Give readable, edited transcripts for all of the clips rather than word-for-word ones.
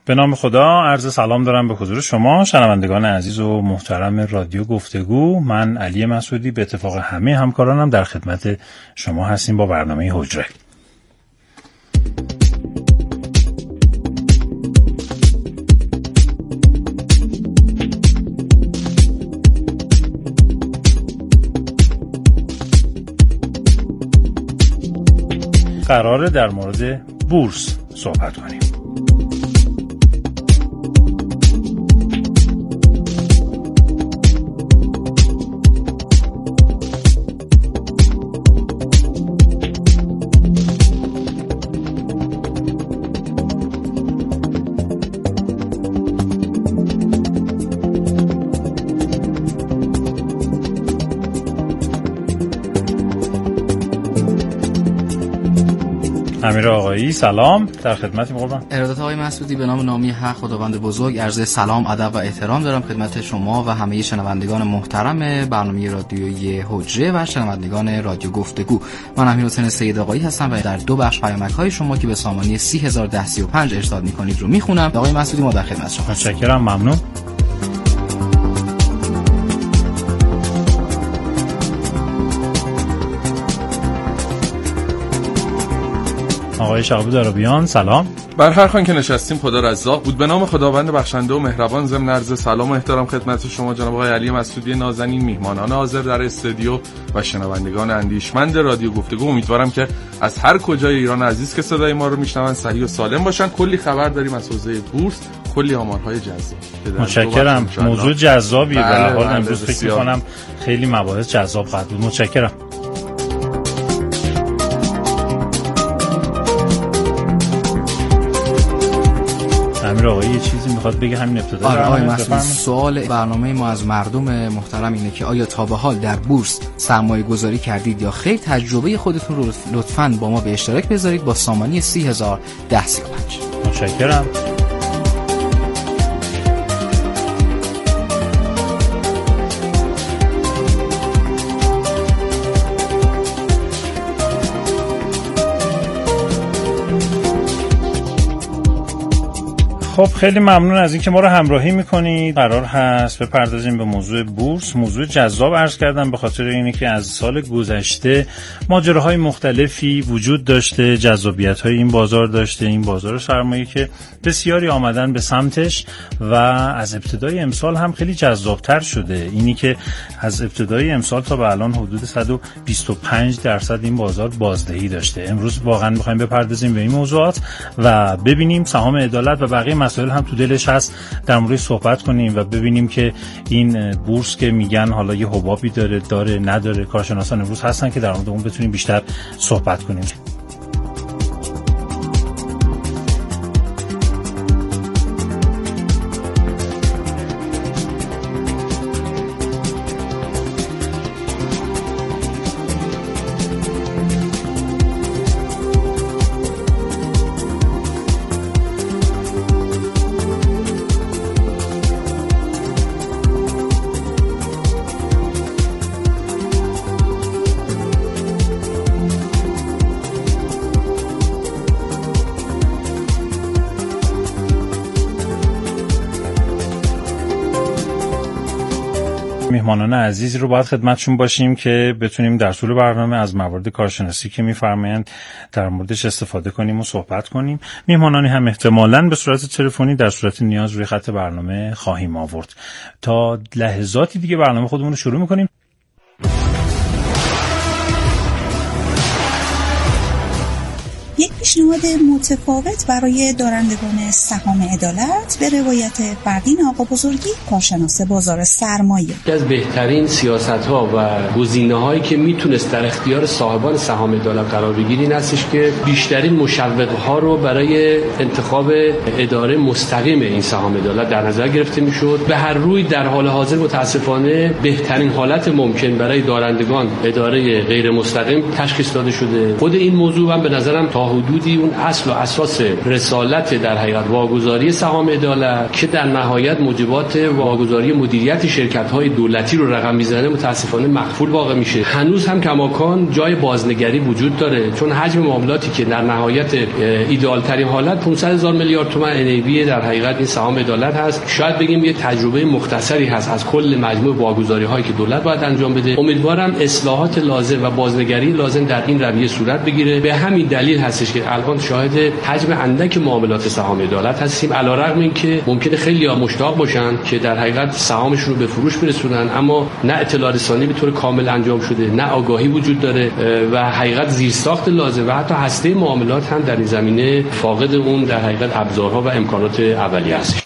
به نام خدا عرض سلام دارم به حضور شما شنوندگان عزیز و محترم رادیو گفتگو. من علی مسعودی به اتفاق همه همکارانم در خدمت شما هستیم با برنامه حجره. قراره در مورد بورس صحبت کنیم. امیر آقایی سلام، در خدمتیم قربان. ارادت آقای مسعودی، به نام نامی حق خداوند بزرگ عرض سلام، ادب و احترام دارم خدمت شما و همه شنوندگان محترم برنامه رادیویی حجره و شنوندگان رادیو گفتگو. من امیرحسین سید آقایی هستم و در دو بخش پیامک‌های شما که به سامانه 30135 ارسال می‌کنید رو می‌خونم. آقای مسعودی ما در خدمت شما. متشکرم، ممنون. آقای شعبی دارابیان سلام. بر هر خوان که نشستیم خدا رزاق بود. به نام خداوند بخشنده و مهربان ضمن عرض سلام و احترام خدمت شما جناب آقای علی مسعودی نازنین، میهمانان حاضر در استودیو و شنوندگان اندیشمند رادیو گفتگو. امیدوارم که از هر کجای ایران عزیز که صدای ما رو میشنون صحیح و سالم باشن. کلی خبر داریم از حوزه بورس، کلی آمارهای جذاب. متشکرم. موضوع جذابیه. به هر حال امروز فکر می‌کنم خیلی مباحث جذاب خواهد بود. متشکرم. امیر آقایی یه چیزی میخواد بگه همین ابتدا. آقای مسعود، سوال برنامه ما از مردم محترم اینه که آیا تا به حال در بورس سرمایه گذاری کردید یا خیر؟ تجربه خودتون رو لطفاً با ما به اشتراک بذارید با سامانه 30135. متشکرم. خب خیلی ممنون از اینکه ما رو همراهی میکنید. قرار هست بپردازیم به موضوع بورس. موضوع جذاب عرض کردم به خاطر اینه که از سال گذشته ماجراهای مختلفی وجود داشته، جذابیت‌های این بازار داشته، این بازار سرمایه که بسیاری آمدن به سمتش و از ابتدای امسال هم خیلی جذابتر شده. اینی که از ابتدای امسال تا به الان حدود 125% این بازار بازدهی داشته. امروز واقعا می‌خوایم بپردازیم به این موضوعات و ببینیم سهام عدالت و بقیه مسائل هم تو دلش هست، در مورد صحبت کنیم و ببینیم که این بورس که میگن حالا یه حبابی داره نداره. کارشناسان امروز هستن که در مورد اون بتونیم بیشتر صحبت کنیم. میهمانان عزیزی رو باید خدمتشون باشیم که بتونیم در طول برنامه از موارد کارشناسی که میفرمایند در موردش استفاده کنیم و صحبت کنیم. میهمانانی هم احتمالاً به صورت تلفنی در صورت نیاز روی خط برنامه خواهیم آورد. تا لحظاتی دیگه برنامه خودمون رو شروع میکنیم. یک پیشنهاد متفاوت برای دارندگان سهام عدالت به روایت فردین آقا بزرگی، کارشناس بازار سرمایه. یکی از بهترین سیاست‌ها و گزینه‌هایی که میتونست در اختیار صاحبان سهام عدالت قرار بگیره این هستش که بیشترین مشوق‌ها رو برای انتخاب اداره مستقیم این سهام عدالت در نظر گرفته میشد. به هر روی در حال حاضر متاسفانه بهترین حالت ممکن برای دارندگان اداره غیر مستقیم تشخیص داده شده. خود این موضوع هم به نظرم تا حدودی ورودی اون اصل و اساس رسالت در حقیقت واگذاری سهام عدالت که در نهایت موجبات واگذاری مدیریت شرکت‌های دولتی رو رقم میزنه متاسفانه مقفول واقع میشه. هنوز هم کماکان جای بازنگری وجود داره، چون حجم معاملاتی که در نهایت ایدئال ترین حالت 500,000 میلیارد تومان NAV در حقیقت این سهام عدالت هست. شاید بگیم یه تجربه مختصری هست از کل مجموع واگذاری‌هایی که دولت باید انجام بده. امیدوارم اصلاحات لازم و بازنگری لازم در این رویه صورت بگیره. به همین دلیل هستش که الان شاهد حجم اندک معاملات سهام عدالت هستیم، علیرغم اینکه ممکنه خیلی‌ها مشتاق باشن که در حقیقت سهامشون رو به فروش برسونن، اما نه اطلاع رسانی به طور کامل انجام شده، نه آگاهی وجود داره و حقیقت زیرساخت لازم و حتی هسته معاملات هم در این زمینه فاقد اون در حقیقت ابزارها و امکانات اولیه است.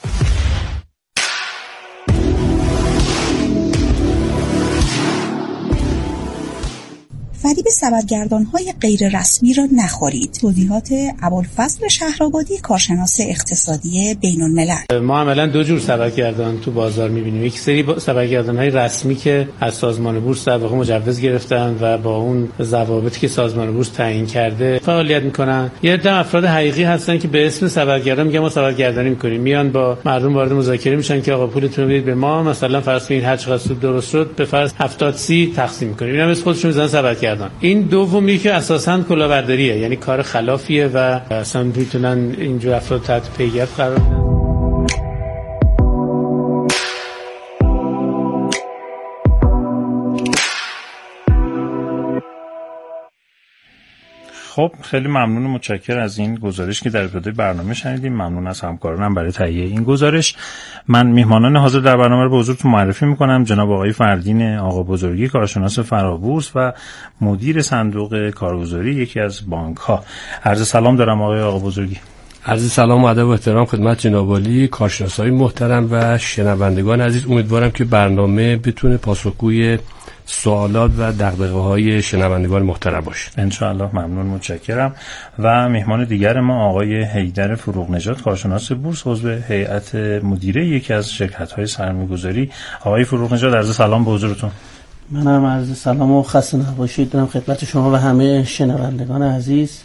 فریب سبدگردان‌های غیر رسمی را نخورید. توضیحات ابوالفضل شهرآبادی، کارشناس اقتصادی بین‌الملل. ما عملاً دو جور سبدگردان تو بازار می‌بینیم. یک سری سبدگردان‌های رسمی که از سازمان بورس در واقع مجوز گرفتن و با اون ضوابطی که سازمان بورس تعیین کرده فعالیت می‌کنن. یه عده افراد حقیقی هستن که به اسم سبدگردان میگن ما سبدگردانی می‌کنیم. میان با مردم وارد مذاکره میشن که آقا پولتون رو بدید به ما، مثلا فرض کنید هر چقدر سود درست شد به فرض 70-30 تقسیم می‌کنیم. اینا مثل خودشون می‌زنن سبدگردان. این دومی که اساساً کلاهبرداریه، یعنی کار خلافیه و اصلا میتونن اینجور افراد تحت پیگرد قرار بدن. خب خیلی ممنون و متشکر از این گزارش که در ابتدای برنامه شنیدیم. ممنون از همکارانم برای تهیه این گزارش. من میهمانان حاضر در برنامه رو به حضورتون معرفی میکنم. جناب آقای فردین آقا بزرگی، کارشناس فرابورس و مدیر صندوق کارگزاری یکی از بانک ها. عرض سلام دارم آقای آقا بزرگی. عرض سلام و ادب و احترام خدمت جناب عالی، کارشناسای محترم و شنوندگان عزیز. امیدوارم که برنامه بتونه پاسخگوی سوالات و دغدغه‌های شنوندگان محترم باشه. ان شاء الله. ممنون، متشکرم. و مهمان دیگر ما آقای حیدر فروغ‌نژاد، کارشناس بورس، عضو هیئت مدیره یکی از شرکت‌های سرمایه‌گذاری. آقای فروغ‌نژاد عرض سلام به حضورتون. منم عرض سلام و خسته نباشید دارم خدمت شما و همه شنوندگان عزیز.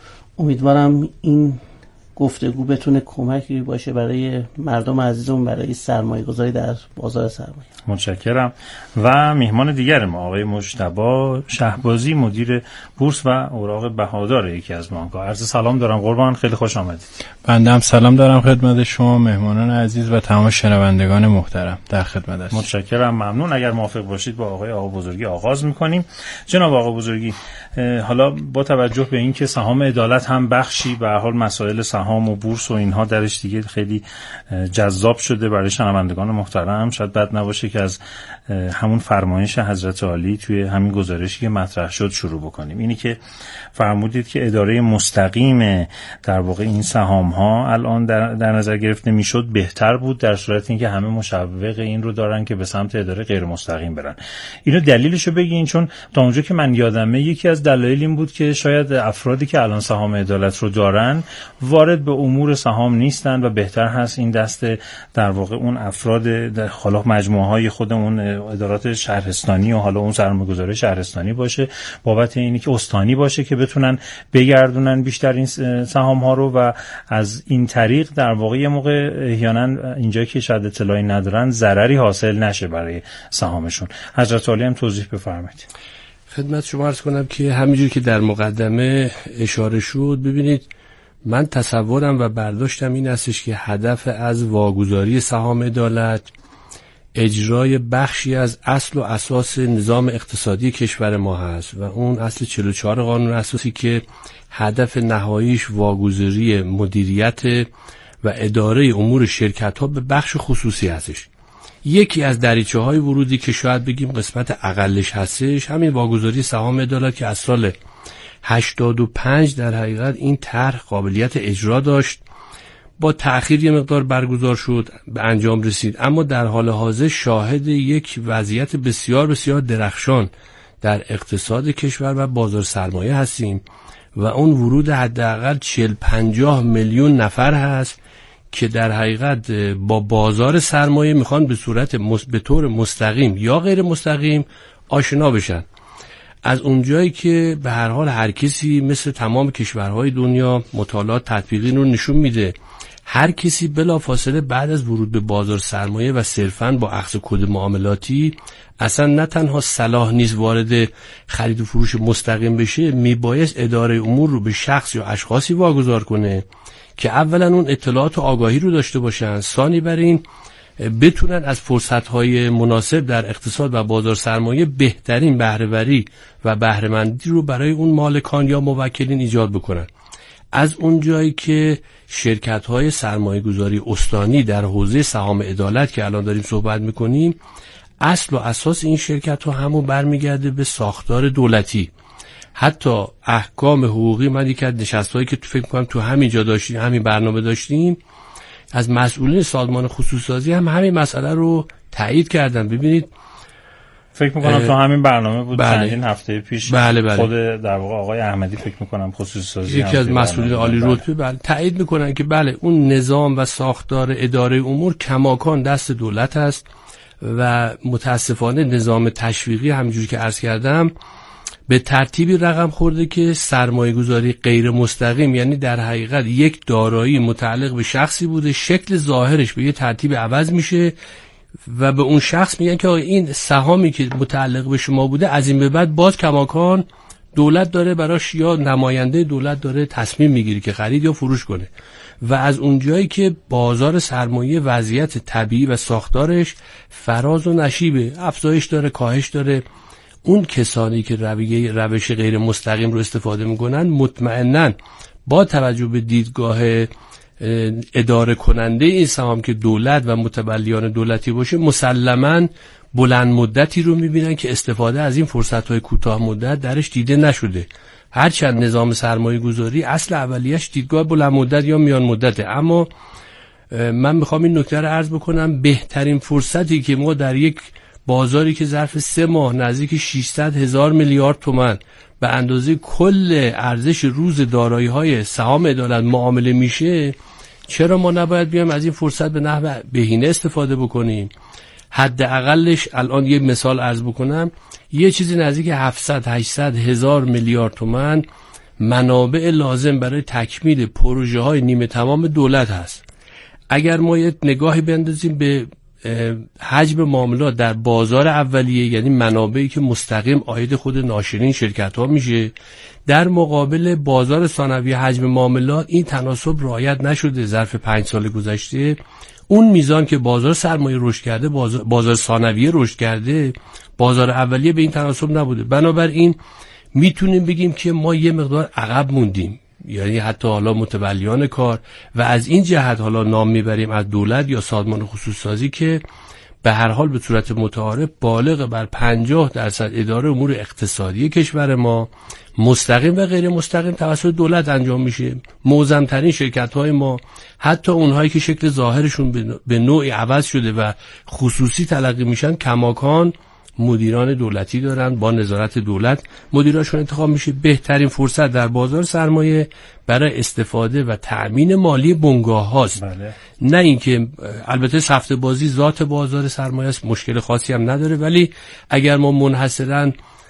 امیدوارم این گفتگو بتونه کمکی باشه برای مردم عزیزمون برای سرمایه‌گذاری در بازار سرمایه. متشکرم. و میهمان دیگر ما آقای مجتبی شهبازی، مدیر بورس و اوراق بهادار یکی از بانک‌ها. عرض سلام دارم قربان، خیلی خوش آمدید. بنده هم سلام دارم خدمت شما مهمانان عزیز و تمام شنوندگان محترم. در خدمت هستم. متشکرم، ممنون. اگر موافق باشید با آقا بزرگی آغاز می‌کنیم. جناب آقا بزرگی، حالا با توجه به اینکه سهام عدالت هم بخشی به هر حال مسائل سهام و بورس و اینها درش دیگه خیلی جذاب شده برای شنوندگان محترم، شاید بد نباشه که از همون فرمایش حضرت عالی توی همین گزارشی که مطرح شد شروع بکنیم. اینی که فرمودید که اداره مستقیم در واقع این سهام ها الان در نظر گرفته میشد بهتر بود، در صورت اینکه همه مشوق این رو دارن که به سمت اداره غیر مستقیم برن. اینو دلیلشو بگین، چون تا اونجا که من یادمه یکی از دلایل این بود که شاید افرادی که الان سهام عدالت رو دارن وارد به امور سهام نیستن و بهتر هست این دست در واقع اون افراد حالا مجموعه های خود اون ادارات شهرستانی و حالا اون سرمایه‌گذاری شهرستانی باشه، بابت اینی که استانی باشه که بتونن بگردونن بیشتر این سهام ها رو و از این طریق در واقع یه موقع احیانا اینجا که شاید اطلاعی ندارن ضرری حاصل نشه برای سهامشون. حضرت عالی هم توضیح بفرمایید. خدمت شما عرض کنم که همینجور که در مقدمه اشاره شد، ببینید من تصورم و برداشتم این هستش که هدف از واگذاری سهام عدالت اجرای بخشی از اصل و اساس نظام اقتصادی کشور ما هست و اون اصل 44 قانون اساسی که هدف نهاییش واگذاری مدیریت و اداره امور شرکت ها به بخش خصوصی هستش. یکی از دریچه‌های ورودی که شاید بگیم قسمت اقلش هستش همین واگذاری سهام عدالت که از سال 85 در حقیقت این طرح قابلیت اجرا داشت، با تأخیر یه مقدار برگزار شد، به انجام رسید، اما در حال حاضر شاهد یک وضعیت بسیار بسیار درخشان در اقتصاد کشور و بازار سرمایه هستیم و اون ورود حداقل 40-50 میلیون نفر هست که در حقیقت با بازار سرمایه میخوان به طور مستقیم یا غیر مستقیم آشنا بشن. از اونجایی که به هر حال هر کسی مثل تمام کشورهای دنیا مطالعات تطبیقی رو نشون میده، هر کسی بلافاصله بعد از ورود به بازار سرمایه و صرفاً با اخذ کد معاملاتی اصلا نه تنها صلاح نیست وارد خرید و فروش مستقیم بشه، میبایست اداره امور رو به شخص یا اشخاصی واگذار کنه که اولا اون اطلاعات و آگاهی رو داشته باشن، ثانی بر این بتونن از فرصت‌های مناسب در اقتصاد و بازار سرمایه بهترین بهره‌وری و بهره‌مندی رو برای اون مالکان یا موکلین ایجاد بکنن. از اون جایی که شرکت‌های سرمایه‌گذاری استانی در حوزه سهام عدالت که الان داریم صحبت می‌کنیم، اصل و اساس این شرکت‌ها همون برمیگرده به ساختار دولتی. حتی احکام حقوقی، من یکی از نشست‌هایی که فکر می‌کنم تو همین جا داشتیم، همین برنامه داشتیم، از مسئولین سازمان خصوصی‌سازی هم همین مسئله رو تایید کردن. ببینید فکر میکنم تو همین برنامه بود چندین هفته پیش بله. خود در واقع آقای احمدی فکر میکنم خصوصی سازی یکی از مسئولین عالی رتبه تایید میکنن که بله اون نظام و ساختار اداره امور کماکان دست دولت است و متاسفانه نظام تشویقی همونجوری که عرض کردم به ترتیبی رقم خورده که سرمایه گذاری غیر مستقیم، یعنی در حقیقت یک دارایی متعلق به شخصی بوده، شکل ظاهرش به یه ترتیب عوض میشه و به اون شخص میگن که این سهامی که متعلق به شما بوده از این به بعد باز کماکان دولت داره براش یا نماینده دولت داره تصمیم میگیره که خرید یا فروش کنه. و از اونجایی که بازار سرمایه وضعیت طبیعی و ساختارش فراز و نشیبه، افزایش داره کاهش داره، اون کسانی که روش غیر مستقیم رو استفاده میکنن مطمئناً با توجه به دیدگاه اداره کننده این سهام که دولت و متولیان دولتی باشه مسلماً بلند مدتی رو میبینن که استفاده از این فرصت‌های کوتاه مدت درش دیده نشده. هرچند نظام سرمایه گذاری اصل اولیش دیدگاه بلند مدت یا میان مدته، اما من میخوام این نکته رو عرض بکنم، بهترین فرصتی که ما در یک بازاری که ظرف 3 ماه نزدیک 600,000 میلیارد تومان به اندازه کل ارزش روز دارایی‌های سهام عدالت معامله میشه، چرا ما نباید بیایم از این فرصت به نحو بهینه استفاده بکنیم؟ حداقلش الان یه مثال عرض بکنم، یه چیزی نزدیک 700-800 هزار میلیارد تومان منابع لازم برای تکمیل پروژه‌های نیمه تمام دولت هست. اگر ما یه نگاهی بندازیم به حجم معاملات در بازار اولیه، یعنی منابعی که مستقیم عاید خود ناشرین شرکت‌ها میشه، در مقابل بازار ثانویه حجم معاملات این تناسب رعایت نشده. ظرف 5 سال گذشته اون میزان که بازار سرمایه رشد کرده، بازار ثانویه رشد کرده، بازار اولیه به این تناسب نبوده. بنابراین میتونیم بگیم که ما یه مقدار عقب موندیم، یعنی حتی حالا متولیان کار، و از این جهت حالا نام میبریم از دولت یا سازمان خصوصی سازی که به هر حال به صورت متعارف بالغ بر 50% اداره امور اقتصادی کشور ما مستقیم و غیر مستقیم توسط دولت انجام میشه. معظم‌ترین شرکت‌های ما، حتی اونهایی که شکل ظاهرشون به نوعی عوض شده و خصوصی تلقی میشن، کماکان مدیران دولتی دارن، با نظارت دولت مدیراشون انتخاب میشه. بهترین فرصت در بازار سرمایه برای استفاده و تأمین مالی بنگاه هاست. بله. نه اینکه البته سفته بازی ذات بازار سرمایه است، مشکل خاصی هم نداره، ولی اگر ما منحصراً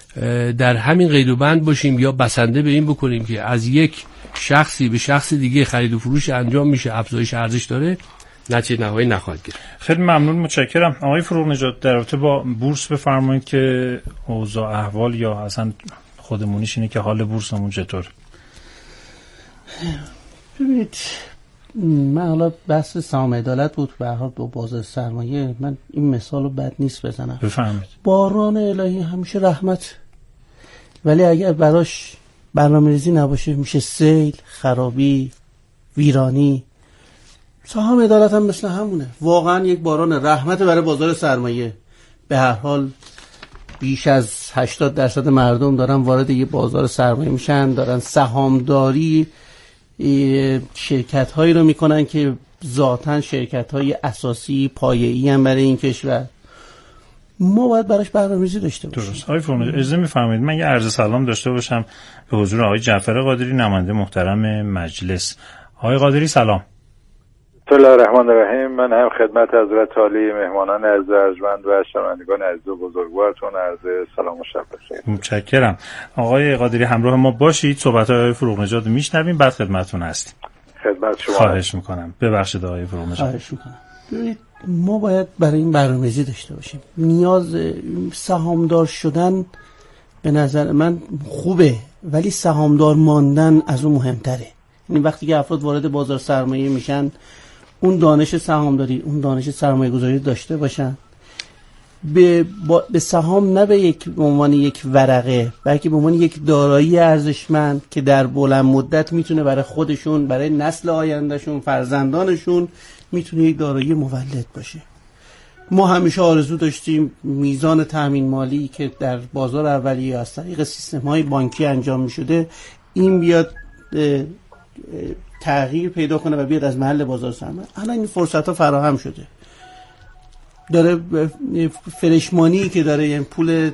در همین قید و بند باشیم یا بسنده به این بکنیم که از یک شخصی به شخص دیگه خرید و فروش انجام میشه، افزایش ارزش داره، نتیجه نهایی نخواهد گرفت. خیلی ممنون، متشکرم. آقای فروغ نژاد، در رابطه با بورس بفرمایید که اوضاع احوال یا اصلا خودمونیش اینه که حال بورسمون چطور؟ ببینید، من حالا بحث سهام عدالت بود، به هر حال با بازار سرمایه من این مثالو بد نیست بزنم. بفرمایید. باران الهی همیشه رحمت، ولی اگر براش برنامه‌ریزی نباشه میشه سیل، خرابی، ویرانی. سهام عدالت هم مثل همونه، واقعا یک باران رحمت برای بازار سرمایه. به هر حال بیش از 80% مردم دارن وارد یه بازار سرمایه میشن، دارن سهامداری شرکت هایی رو میکنن که ذاتاً شرکت های اساسی پایه‌ای هم برای این کشور. ما باید براش برنامه‌ریزی داشته باشیم. درست. آقای فروغ نژاد، اجازه می‌فرمایید من یه عرض سلام داشته باشم به حضور آقای جعفر قادری، نماینده محترم مجلس. آقای قادری سلام. بسم الله الرحمن الرحیم. من هم خدمت حضرت عالی مهمانان عزیز ارجمند و شنوندگان عزیز و بزرگوارتون عرض سلام و شب بخیر. متشکرم. آقای قادری همراه ما باشید، صحبت‌های آقای فروغ‌نژاد میشنویم، بعد خدمتتون هستیم. خدمت شما. خواهش میکنم. ببخشید آقای فروغ‌نژاد. خواهش میکنم. ببینید ما باید برای این برنامه‌ریزی داشته باشیم. نیاز سهامدار شدن به نظر من خوبه، ولی سهامدار ماندن از اون مهمتره. یعنی وقتی که افراد وارد بازار سرمایه میشن، اون دانش سهامداری، اون دانش سرمایه گذاری داشته باشن، به سهام نه به عنوان یک ورقه، بلکه به عنوان یک دارایی ارزشمند که در بلند مدت میتونه برای خودشون، برای نسل آیندهشون، فرزندانشون میتونه یک دارایی مولد باشه. ما همیشه آرزو داشتیم میزان تامین مالی که در بازار اولیه از طریق سیستم‌های بانکی انجام می‌شده این بیاد تغییر پیدا کنه و بیاد از محل بازار سرمایه. الان این فرصت‌ها فراهم شده. داره فرشمانی که داره، یعنی پول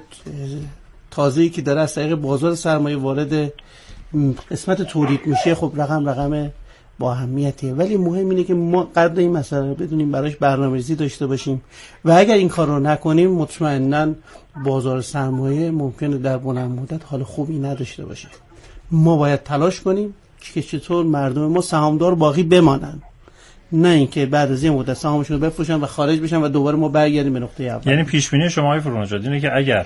تازه‌ای که داره از طریق بازار سرمایه وارد قسمت تولید میشه، خب رقم با اهمیتیه، ولی مهم اینه که ما قدر این مسئله رو بدونیم، براش برنامه‌ریزی داشته باشیم و اگر این کار رو نکنیم مطمئناً بازار سرمایه ممکنه در بلند مدت حال خوبی نداشته باشه. ما باید تلاش کنیم که چطور مردم ما سهامدار باقی بمانن، نه اینکه بعد از این مدت سهامشون رو بفروشن و خارج بشن و دوباره ما برگردیم به نقطه اول. یعنی پیش بینی شما آقای فروغ‌نژاد اینه که اگر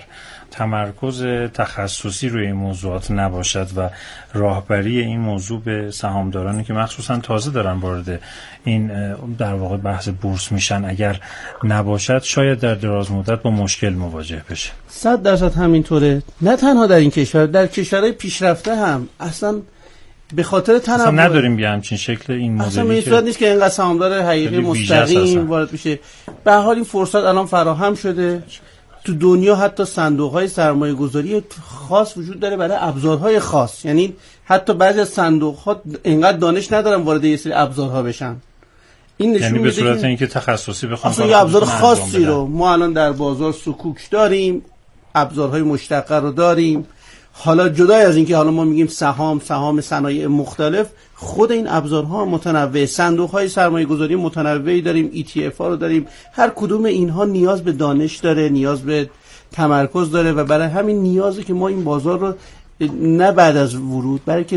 تمرکز تخصصی روی این موضوعات نباشد و راهبری این موضوع به سهامدارانی که مخصوصا تازه دارن وارد این در واقع بحث بورس میشن اگر نباشد، شاید در دراز مدت با مشکل مواجه بشه. 100% همینطوره. نه تنها در این کشور، در کشورهای پیشرفته هم اصلا به خاطر تنوع نداریم یه همچین شکل این مدلی اصلا این صورت نیست که اینقدر سهامدار حقیقی مستقیم وارد بشه. به هر حال این فرصت الان فراهم شده. تو دنیا حتی صندوق‌های سرمایه‌گذاری خاص وجود داره برای ابزارهای خاص، یعنی حتی بعضی از صندوق‌ها اینقدر دانش ندارن وارد یه سری ابزارها بشن. این نشون یعنی میده به صورت اینکه تخصصی بخوام اصلا یه ابزار خاصی رو ما الان در بازار سکوک داریم، ابزارهای مشتقه رو داریم. حالا جدای از اینکه حالا ما میگیم سهام صنایع مختلف، خود این ابزارها متنوع، صندوق‌های سرمایه‌گذاری متنوعی داریم، ETF ها رو داریم. هر کدوم اینها نیاز به دانش داره، نیاز به تمرکز داره و برای همین نیازه که ما این بازار رو نه بعد از ورود، بلکه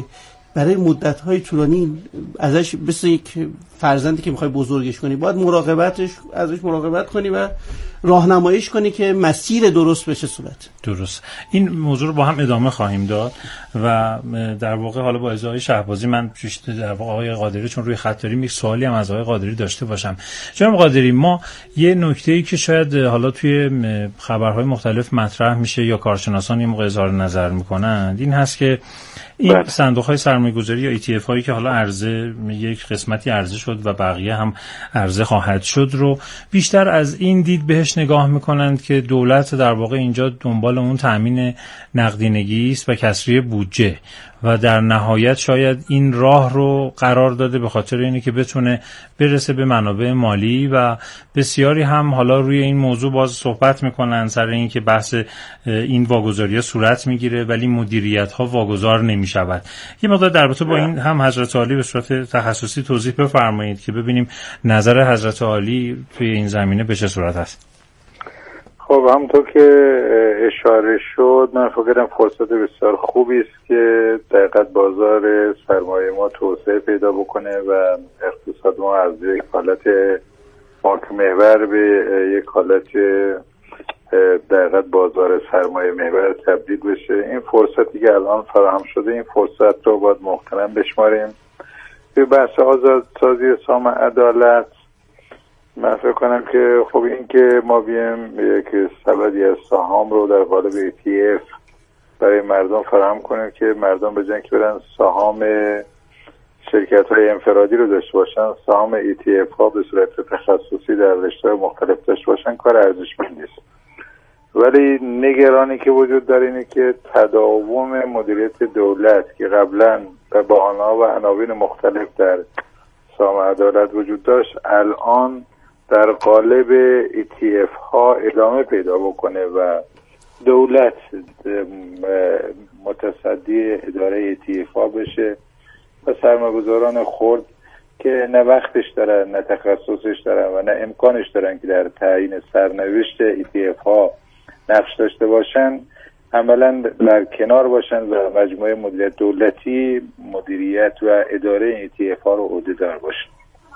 برای مدت‌های طولانی ازش مثل یک فرزندی که می‌خوای بزرگش کنی باید ازش مراقبت کنی و راهنماییش کنی که مسیر درست بشه صورت. درست. این موضوع رو با هم ادامه خواهیم داد و در واقع حالا با اجازه شهبازی من در واقع آقای قادری چون روی خط داریم یک سوالی هم از آقای قادری داشته باشم. جناب قادری، ما یه نکته‌ای که شاید حالا توی خبرهای مختلف مطرح میشه یا کارشناسان این موقع اظهار نظر میکنند این هست که این صندوق‌های سرمایه‌گذاری یا ETF هایی که حالا عرضه یک قسمتی عرضه شد و بقیه هم عرضه خواهد شد رو بیشتر از این دید بهش نگاه میکنند که دولت در واقع اینجا دنبال اون تامین نقدینگی است و کسری بودجه و در نهایت شاید این راه رو قرار داده به خاطر اینه که بتونه برسه به منابع مالی و بسیاری هم حالا روی این موضوع باز صحبت میکنن سر این که بحث این واگذاری‌ها صورت میگیره ولی مدیریت‌ها واگذار نمیشود. یه مقدار در رابطه با این هم حضرت عالی به صورت تخصصی توضیح بفرمایید که ببینیم نظر حضرت عالی توی این زمینه به چه صورت است. خب همونطور که اشاره شد من فکر کنم فرصت بسیار خوبی است که دقیقاً بازار سرمایه ما توسعه پیدا بکنه و اقتصاد ما از یک حالت بانک محور به یک حالت دقیقاً بازار سرمایه محور تبدیل بشه. این فرصتی که الان فراهم شده این فرصت رو باید محترم بشماریم. به بحث آزادسازی سهام عدالت من فکر کنم که خب این که ما بیم یک سبدی از سهام رو در قالب ETF برای مردم فراهم کنیم که مردم به جای که برن سهام شرکت‌های انفرادی رو داشته باشن سهام ETF ها به صورت تخصصی در رشته مختلف داشته باشن کار ارزشمندی است. ولی نگرانی که وجود داره اینه که تداوم مدیریت دولت که قبلا به بهانه‌ها و عناوین مختلف در سهام عدالت وجود داشت الان در قالب ETF ها ادامه پیدا بکنه و دولت متصدی اداره ETF ها بشه و سرمایه‌گذاران خرد که نه وقتش دارن، نه تخصصش دارن و نه امکانش دارن که در تعیین سرنوشت ETF ها نقش داشته باشن، عملا در کنار باشن و مجموعه مدیریت دولتی مدیریت و اداره ETF ها رو عهده‌دار باشن.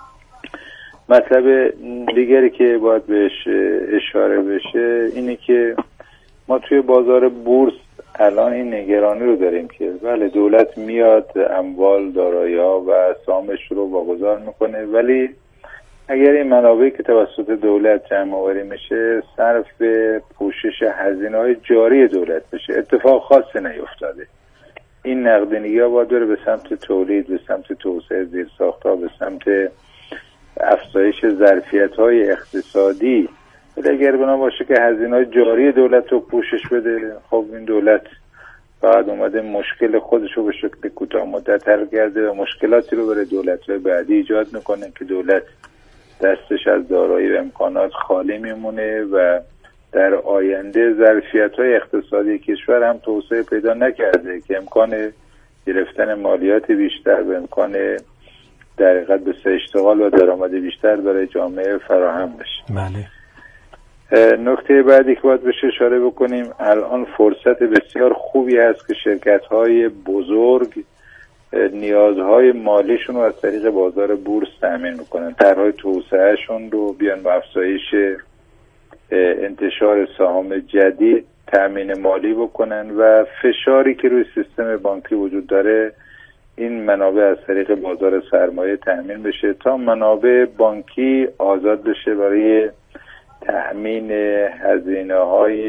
مطلب دیگری که باید بهش اشاره بشه اینه که ما توی بازار بورس الان این نگرانی رو داریم که بله دولت میاد اموال، دارایی‌ها و سهامش رو واگذار میکنه، ولی اگر این منابعی که توسط دولت جمع آوری میشه صرف پوشش هزینه‌های جاری دولت بشه، اتفاق خاصی نیفتاده. این نقدینگی‌ها باید بره به سمت تولید، به سمت توسعه زیرساخت‌ها، به سمت افزایش ظرفیت‌های اقتصادی. ولی اگر بنا باشه که هزینه‌های جاری دولت رو پوشش بده، خب این دولت بعد اومده مشکل خودش رو به شکل کوتاه مدت حل کرده و مشکلاتی رو برای دولت‌های بعدی ایجاد میکنه که دولت دستش از دارایی و امکانات خالی میمونه و در آینده ظرفیت‌های اقتصادی کشور هم توسعه پیدا نکرده که امکان گرفتن مالیات بیشتر و امکان در حقیقت به اشتغال و درآمد بیشتر برای جامعه فراهم بشه. بله. نکته بعدی که باید بهش اشاره بکنیم، الان فرصت بسیار خوبی هست که شرکت‌های بزرگ نیازهای مالیشون رو از طریق بازار بورس تأمین میکنن، طرح‌های توسعهشون رو بیان با افزایش انتشار سهام جدید تأمین مالی بکنن و فشاری که روی سیستم بانکی وجود داره این منابع از طریق بازار سرمایه تأمین بشه تا منابع بانکی آزاد بشه برای تأمین هزینه‌های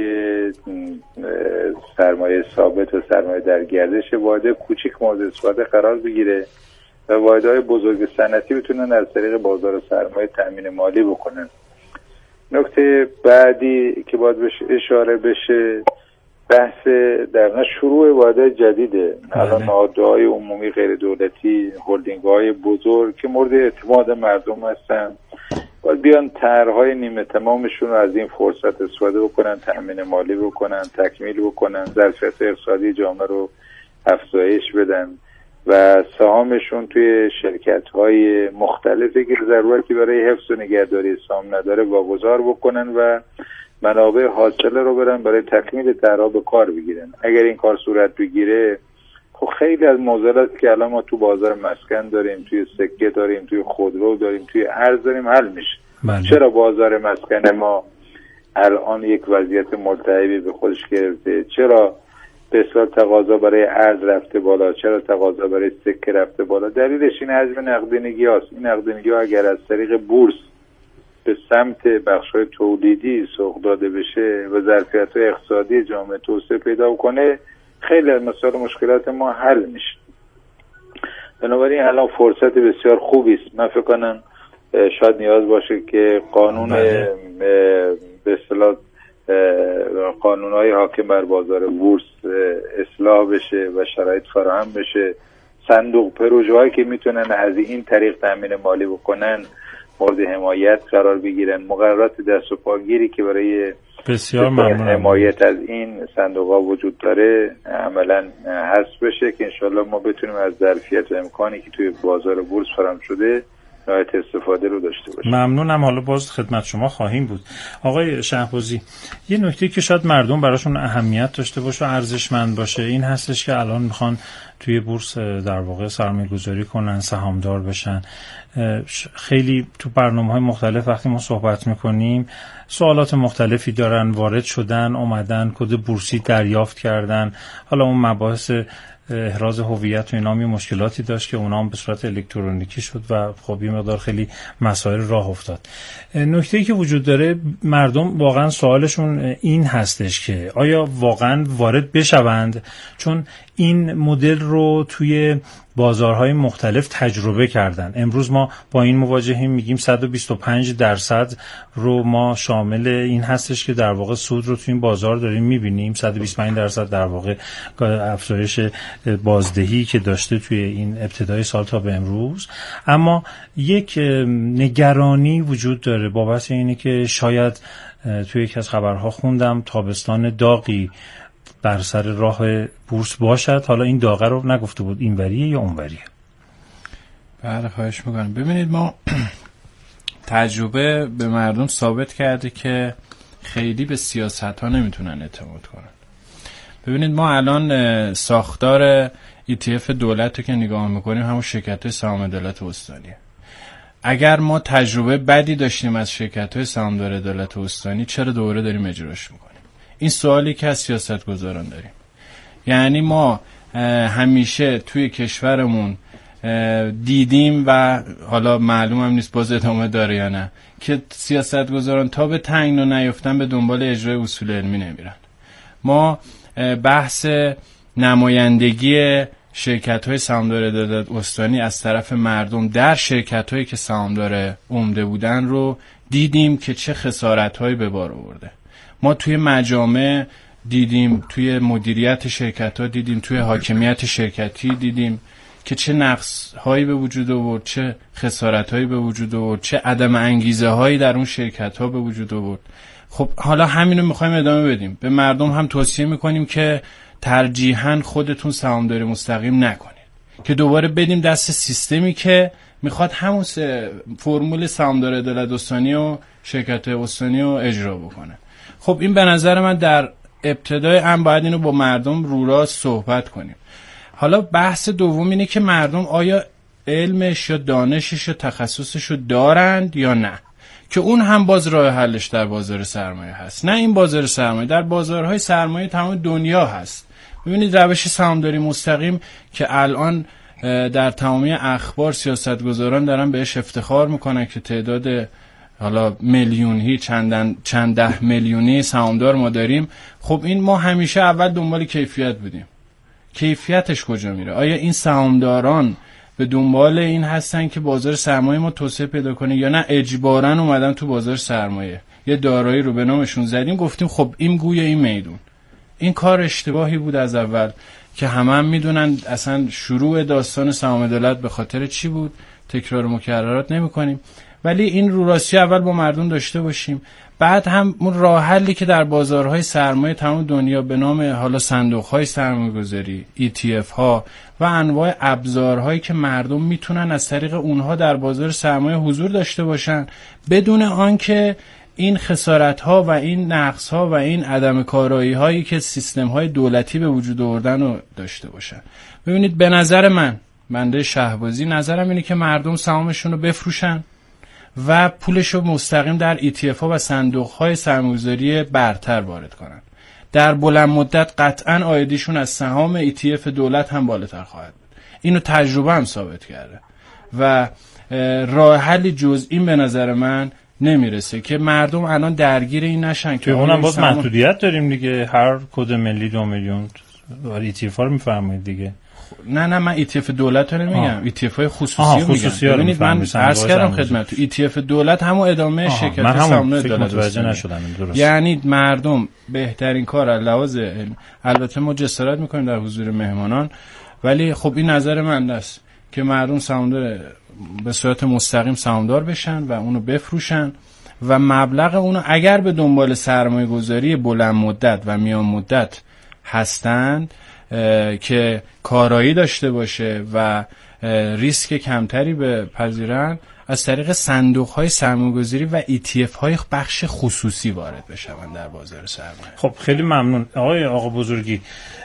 سرمایه ثابت و سرمایه در گردش واحد کوچیک مورد استفاده قرار بگیره و واحدهای بزرگ صنعتی بتونن از طریق بازار سرمایه تأمین مالی بکنن. نکته بعدی که باید بهش اشاره بشه بحث در شروع واحدهای جدیده. الان نهادهای عمومی غیر دولتی، هلدینگ‌های بزرگ که مورد اعتماد مردم هستن باید بیان طرح‌های نیمه تمامشون رو از این فرصت استفاده بکنن، تأمین مالی بکنن، تکمیل بکنن، ظرفیت اقتصادی جامعه رو افزایش بدن و سهامشون توی شرکت‌های مختلفی که ضرورتی برای حفظ و نگهداری سهام نداره واگذار بکنن و منابع حاصله رو برن برای تکمیل طرح‌ها به کار بگیرن. اگر این کار صورت بگیره خب خیلی از معضلاتی که الان ما تو بازار مسکن داریم، توی سکه داریم، توی خودرو داریم، توی ارز داریم حل میشه. بله. چرا بازار مسکن ما الان یک وضعیت ملتهبی به خودش گرفته؟ چرا به اصطلاح تقاضا برای ارز رفته بالا؟ چرا تقاضا برای سکه رفته بالا؟ دلیلش این حجم نقدینگی هست. این نقدینگی ها اگر از طریق بورس به سمت بخش‌های تولیدی سوق داده بشه و ظرفیت‌های اقتصادی جامعه توسعه پیدا کنه، خیلی از مسائل مشکلات ما حل میشه. بنابراین الان فرصت بسیار خوبی است. من فکر کنم شاید نیاز باشه که قانون به اصطلاح قانون‌های حاکم بر بازار بورس اصلاح بشه و شرایط فراهم بشه. صندوق پروژه‌هایی که میتونن از این طریق تامین مالی بکنن مورد حمایت قرار بگیرن. مقررات دست و پاگیری که برای بسیار ممنون حمایت از این صندوق‌ها وجود داره عملاً حذف بشه که انشالله ما بتونیم از ظرفیت و امکانی که توی بازار بورس فراهم شده نهایت استفاده رو داشته باشیم. ممنونم. حالا باز خدمت شما خواهیم بود. آقای شهبازی، یه نکته که شاید مردم براشون اهمیت داشته باشه و ارزشمند باشه این هستش که الان میخوان توی بورس در واقع سرمایه گذاری کنن، سهامدار بشن. خیلی تو برنامه‌های مختلف وقتی ما صحبت میکنیم سوالات مختلفی دارن، وارد شدن، اومدن، کد بورسی دریافت کردن. حالا اون مباحث احراز هویت و اینا می مشکلاتی داشت که اونا هم به صورت الکترونیکی شد و خب یه مقدار خیلی مسائل راه افتاد. نکته‌ای که وجود داره مردم واقعا سوالشون این هستش که آیا واقعا وارد بشوند، چون این مدل رو توی بازارهای مختلف تجربه کردن. امروز ما با این مواجهیم، میگیم 125% رو ما شامل این هستش که در واقع سود رو توی این بازار داریم میبینیم. 125% در واقع افزایش بازدهی که داشته توی این ابتدای سال تا به امروز. اما یک نگرانی وجود داره بابت اینه که شاید توی یکی از خبرها خوندم تابستان داغی بر سر راه بورس باشد. حالا این داغه رو نگفته بود این وریه یا اون وریه. بله خواهش میکنم. ببینید ما تجربه به مردم ثابت کرده که خیلی به سیاست ها نمیتونن اعتماد کنن. ببینید ما الان ساختار ETF دولت رو که نگاه میکنیم همون شرکت های سهامدارات استانیه. اگر ما تجربه بدی داشتیم از شرکت های سهامدار عدالت استانی، چرا دوباره داریم اجراش میکنیم؟ این سوالی که از سیاستگزاران داریم. یعنی ما همیشه توی کشورمون دیدیم و حالا معلوم هم نیست باز ادامه داره یا نه که سیاستگزاران تا به تنگ و نیفتن به دنبال اجرای اصول علمی نمیرن. ما بحث نمایندگی شرکت‌های سهامدار عدالت استانی از طرف مردم در شرکت‌هایی که سهامدار عمده بودن رو دیدیم که چه خسارت‌هایی به بار آورده. ما توی مجامع دیدیم، توی مدیریت شرکت‌ها دیدیم، توی حاکمیت شرکتی دیدیم که چه نقص‌هایی به وجود آورد، چه خسارت‌هایی به وجود آورد، چه عدم انگیزه‌هایی در اون شرکت‌ها به وجود آورد. خب حالا همینو می‌خوایم ادامه بدیم. به مردم هم توصیه می‌کنیم که ترجیحاً خودتون سهامداری مستقیم نکنید، که دوباره بدیم دست سیستمی که میخواد همون فرمول سهامدار عدالت استانی و شرکت استانی رو اجرا بکنه. خب این به نظر من در ابتدای هم باید اینو با مردم رو راست صحبت کنیم. حالا بحث دوم اینه که مردم آیا علمش یا دانشش یا تخصصش رو دارند یا نه، که اون هم باز راه حلش در بازار سرمایه هست. نه این بازار سرمایه، در بازارهای سرمایه تمام دنیا هست. ببینید روش سهامداری مستقیم که الان در تمامی اخبار سیاستگزاران دارن بهش افتخار میکنن که تعداد حالا میلیونی چند ده میلیونی سهامدار ما داریم. خب این ما همیشه اول دنبال کیفیت بودیم. کیفیتش کجا میره؟ آیا این سهامداران به دنبال این هستن که بازار سرمایه ما توسعه پیدا کنه یا نه اجباراً اومدن تو بازار سرمایه یه دارایی رو به نامشون زدیم گفتیم خب این گوی این میدون. این کار اشتباهی بود از اول که هم میدونن اصلا شروع داستان سهام دولت به خاطر چی بود. تکرار مکررات نمی کنیم، ولی این رو راستی اول با مردم داشته باشیم. بعد هم اون راه حلی که در بازارهای سرمایه تمام دنیا به نام حالا صندوق‌های سرمایه‌گذاری، ETF ها و انواع ابزارهایی که مردم میتونن از طریق اونها در بازار سرمایه حضور داشته باشن بدون آنکه این خسارت‌ها و این نقص‌ها و این عدم کارایی هایی که سیستم‌های دولتی به وجود آوردن رو داشته باشن. ببینید به نظر من، بنده شهبازی، نظرم اینه که مردم سهامشون رو بفروشن و پولش رو مستقیم در ETF ها و صندوق‌های سرمایه‌گذاری برتر وارد کنن. در بلند مدت قطعاً عایدیشون از سهام ETF دولت هم بالاتر خواهد بود. اینو تجربه هم ثابت کرده و راه حل جز این به نظر من نمیرسه که مردم الان درگیر این نشن که اونم باز محدودیت داریم دیگه. هر کد ملی 2 میلیون ETF ها رو میفرمایید دیگه. نه من ETF دولت رو نمیگم، ETF های خصوصی رو میگم. ببینید من عرض کردم خدمت تو ETF دولت همون ادامه شرکت سهام دولت نشدم. یعنی مردم بهترین کار از لحاظ البته ما جسارت میکنیم در حضور مهمانان، ولی خب این نظر من است که مردم سهامدار به صورت مستقیم سهامدار بشن و اونو بفروشن و مبلغ اونو اگر به دنبال سرمایه گذاری بلند مدت و میان مدت هستند که کارایی داشته باشه و ریسک کمتری بپذیرن، از طریق صندوق‌های سرمایه‌گذاری و ETF های بخش خصوصی وارد بشن در بازار سرمایه. خب خیلی ممنون آقا بزرگی.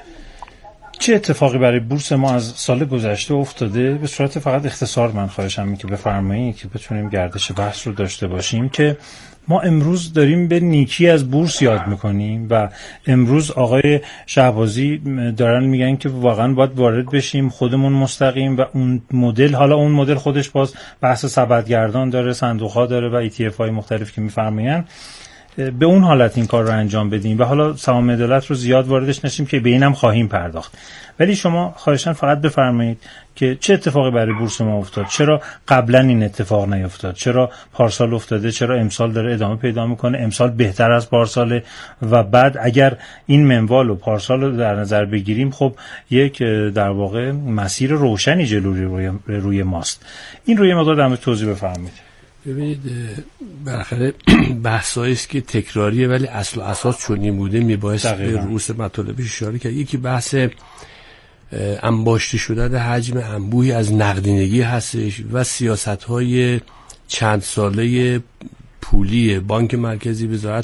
چه اتفاقی برای بورس ما از سال گذشته افتاده؟ به صورت فقط اختصار من خواهشم این که بفرمایید که بتونیم گردش بحث رو داشته باشیم که ما امروز داریم به نیکی از بورس یاد میکنیم و امروز آقای شهبازی دارن میگن که واقعا باید وارد بشیم خودمون مستقیم و اون مدل، حالا اون مدل خودش باز بحث سبدگردان داره، صندوق‌ها داره و ETF های مختلف که میفرماین، به اون حالت این کار رو انجام بدیم و حالا سهام عدالت رو زیاد واردش نشیم که به اینم خواهیم پرداخت. ولی شما خواهشاً فقط بفرمایید که چه اتفاقی برای بورس ما افتاد، چرا قبلا این اتفاق نیفتاد، چرا پارسال افتاده، چرا امسال داره ادامه پیدا میکنه، امسال بهتر از پارساله و بعد اگر این منوال و پارسال رو در نظر بگیریم خب یک در واقع مسیر روشنی جلوی روی ماست. این روی مقدار در مورد توضیح بفرمایید. ببینید بالاخره بحثایی است که تکراریه ولی اصل و اساس چنین بوده میبایست به رؤوس مطالبش اشاره کرد. یکی بحث انباشته شدن حجم انبوهی از نقدینگی هستش و سیاست‌های چند ساله پولی بانک مرکزی، وزارت